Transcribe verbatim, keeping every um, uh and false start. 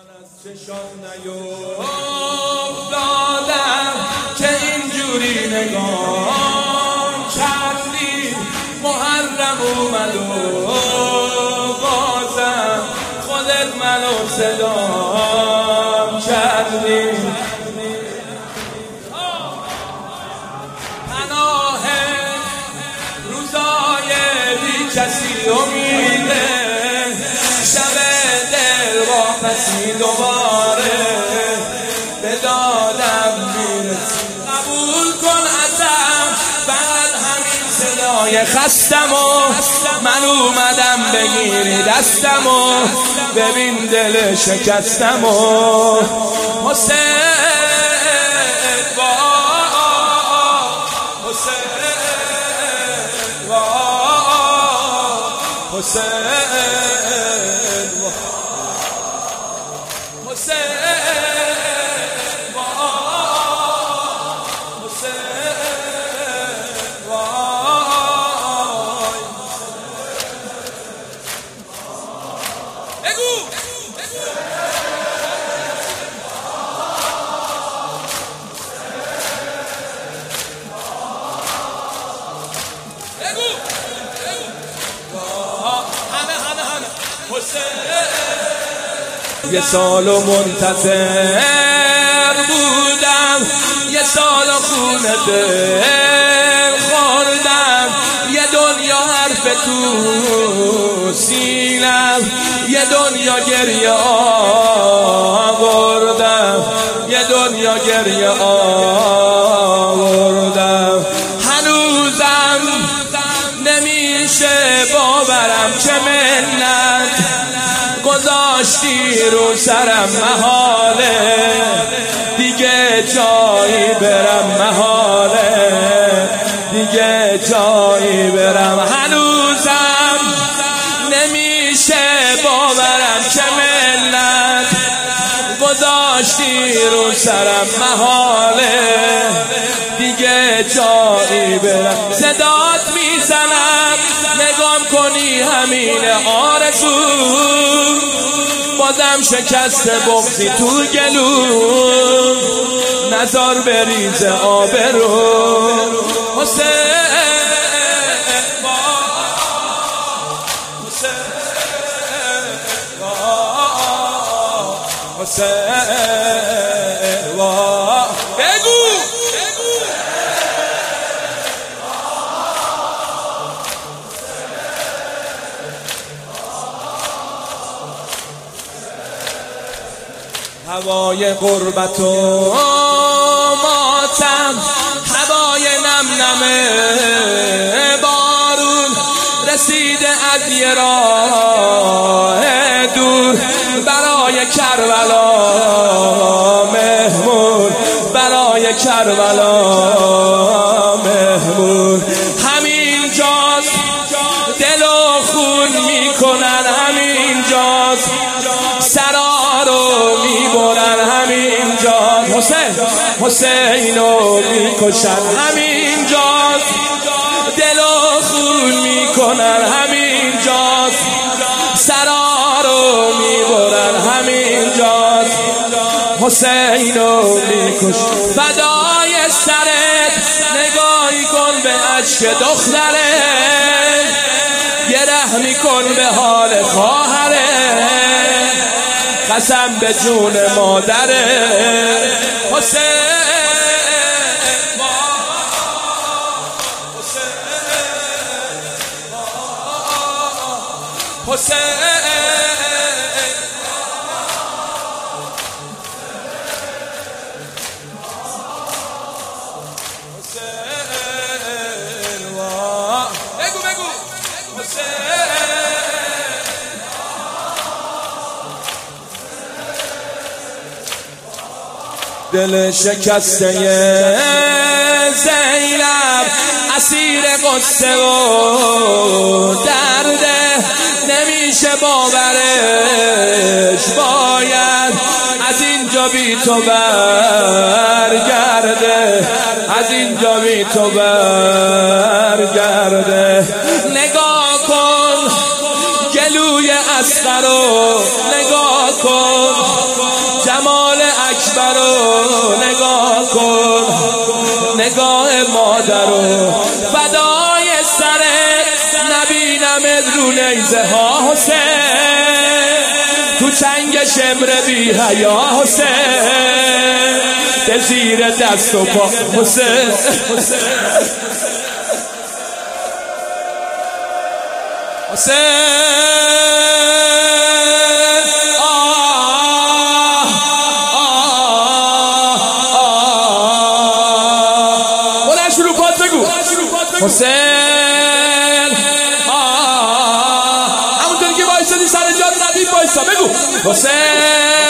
چشام نیفتادم که اینجوری نگاه کردی، محرم اومد و بازم خودت منو صدام کردی. پناه روزای بی کسی امیده، شب دل واپسی دوباره به دادم میرسی. قبول کن ازم بعد همین صدای خستم و من اومدم بگیری دستم و ببین دل شکستم و حسین با حسین با حسین یه سالو منتظر بودم، یه سالو خونه دل خوردم، یه دنیا حرف تو سینم، یه دنیا گریه آوردم، یه دنیا گریه آوردم. هنوزم نمیشه باورم چه منت گذاشتی رو سرم، محاله دیگه جایی برم، محاله دیگه جایی برم. هنوزم نمیشه باورم چه ملت گذاشتی رو سرم، محاله دیگه جایی برم. صدات میزنم نگام کنی همین آرزو، بازم شکست بغضی تو گلو، نزار بریز آبرو. حسین حسین بگو هوای غربت و ماتم، هوای نم نم بارون رسیده از یه راه دور، برای کربلا مهمون، برای کربلا مهمون. همین جاست دل و خون میکنن، همین جاست سرا رو میبرن، همین جاست حسین حسین رو میکشن، همین جاست دل و خون میکنن، همین جاست سرا رو میبرن، همین جاست حسین رو میکش. فدای سرت نگاهی کن به اشک دختره، یه رحمی کن به حال خواهره، قسم به جون مادره. حسین حسین بگو بگو دل شکسته زینب اسیر قصه و درده، نمیشه باورش، باید از اینجا بی تو برگرده، از اینجا بی تو برگرده. نگاه کن گلوی اصغر رو، نگاه کن بوسه ها حسین، تو چنگ شمر بی حیا حسین، به زیر دست و پا حسین. حسین حسین همونطور که بایستدی سر جات ردیف بایستا بگو حسین